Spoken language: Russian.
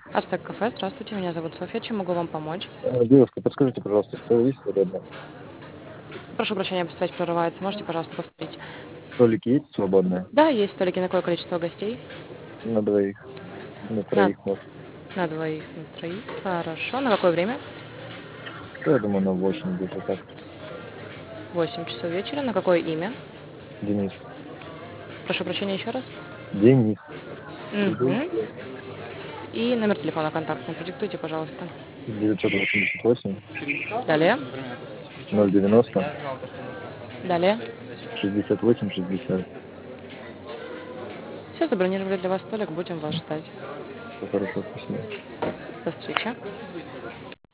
Астек кафе, здравствуйте, меня зовут Софья, чем могу вам помочь? Девушка, подскажите, пожалуйста, что есть свободно? Прошу прощения, связь прерывается, можете, пожалуйста, повторить? Столики есть свободные? Да, есть столики, на какое количество гостей? На двоих, на На, троих, может. на двоих, на троих, хорошо, на какое время? Я думаю, на 8 где-то так. 8 часов вечера, на какое имя? Денис. Прошу прощения еще раз. Денис. Мгм. И номер телефона контактный, продиктуйте, пожалуйста. 988 Далее, 090 далее. 68 60. Все, забронировали для вас столик, будем вас ждать. Все хорошо, спасибо. До встречи.